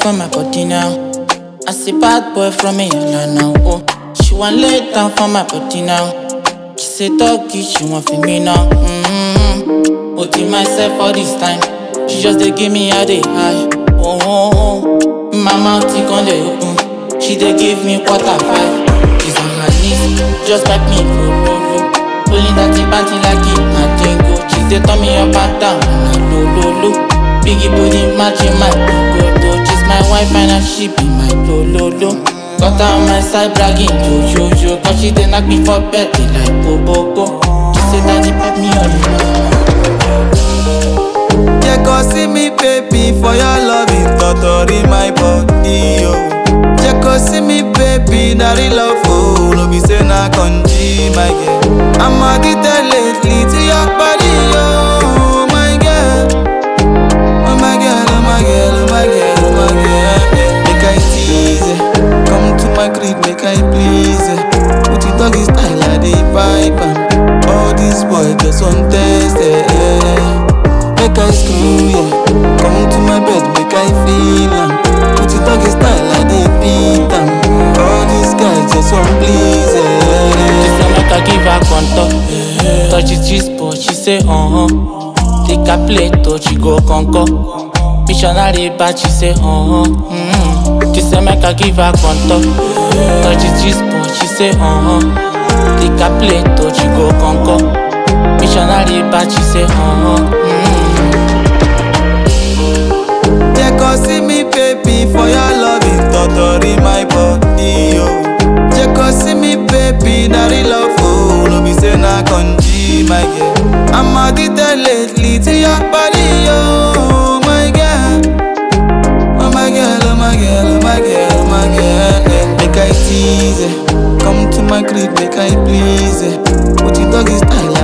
for my body now. I see bad boy from me now. Oh, she want lay down for my body now. She say doggy, she want for me now. Putting myself all this time. She just dey give me a day high. Oh, my mouth is on the open. She dey give me quarter five. She's on her knees, just like me, low. Pulling that panty like it, my jingle. She dey turn me up and down, low. Biggie booty matching my go. She's my wife and she be my low. Got her on my side bragging, yo. Cause she dey knock me for bed, they like go. She say daddy pet me on Yeah, cause see me baby, for your love it totori my body, yo. Yeah, cause see me baby, that real love, oh. No be say na conji, my girl. I'm addicted lately to your body, yo. My girl. Oh my girl. Make I tease it. Come to my crib, make I please it. Put it doggy style, I dey vibe am. All these boys just want test it, yeah. Make I screw, yeah. Come to my bed, make I feel am. Put it doggy style, I dey beat am. All these guys just want please, yeah. She say make I give her contour. Touch it G-spot, she say Take a plate, she go conquer. Missionary bad, she say She say make I give her contour. Touch it G-spot, she say Take a plate, she go conquer. Missionary bad, she say Yeah, cause see me baby, for your love it totori my body, yo. Yeah, cause see me baby, that real love, oh. No be say na conji, my girl. I'm addicted lately to your body, yo. My girl. Oh my girl. Make I tease it. Come to my crib, make I please it. Put it doggy style,